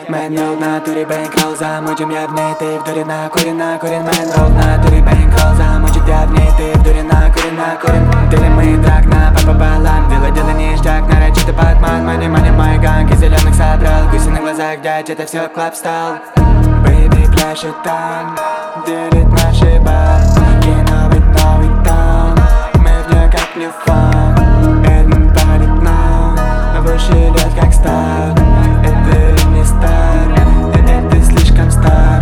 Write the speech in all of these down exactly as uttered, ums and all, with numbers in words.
Мэнрол в натуре бэнкролл, замутим я в ней, ты в дуре накурен, накурен. Мэнрол в натуре бэнкролл, замутит я в ней, ты в дуре накурен, накурен. Делим мы трак на по пополам, дело дело ништяк, нарочитый батман. Мани, мани, мой ганг из зеленых собрал, гуси на глазах, дядь, это все клаб стал. Бэйби пляшет там, делит наши бабки, новый, новый там. Мы в ней как нефан, Эдмон парит нам, в уши льет как стар. Это не стар, это ты слишком стар.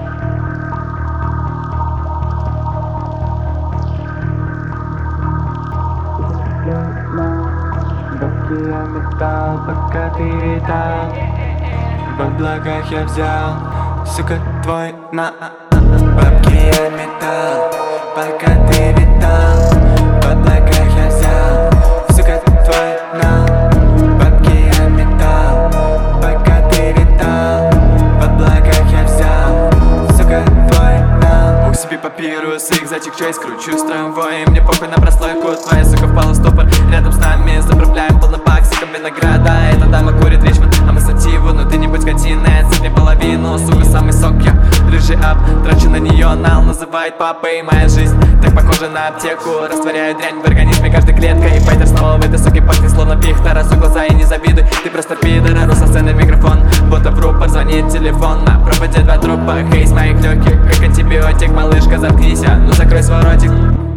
Бабки я метал, пока ты витал. В облаках я взял, сука, твой на. Бабки я метал, пока ты витал. В облаках я взял, сука, твой на. Бабки я метал, пока ты витал. В облаках я взял, сука, твой на. У себе папирус, экзотик чайс, кручу с трамваем. Мне похуй на прослойку, твоя сука впала в ступор. Рядом с нами заправляем полнопаксиком винограда. Эта дама курит Ричмонд, а мы сативу. Но ты не будь скотиной, отсыпь мне половину. Сука, самый сок, я рыжий ап, трачу на нее нал. Называет папой, моя жизнь так похожа на аптеку. Растворяю дрянь в организме каждой клеткой. И пойдешь снова в этой суке пахнет словно пихта. Разуй глаза и не завидуй, ты просто пидор. Ору со сцены микрофон, будто в рупор звонит телефон. На проводе два трупа, хейс моих легких, как антибиотик. Малышка, заткнись, а ну закрой свой ротик.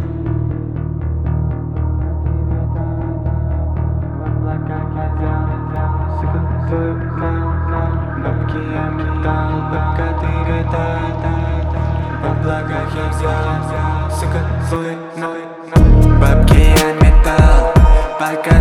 Бабки я метал, пока ты витал. В облаках я взял, сука, свой, мой. Бабки я метал, пока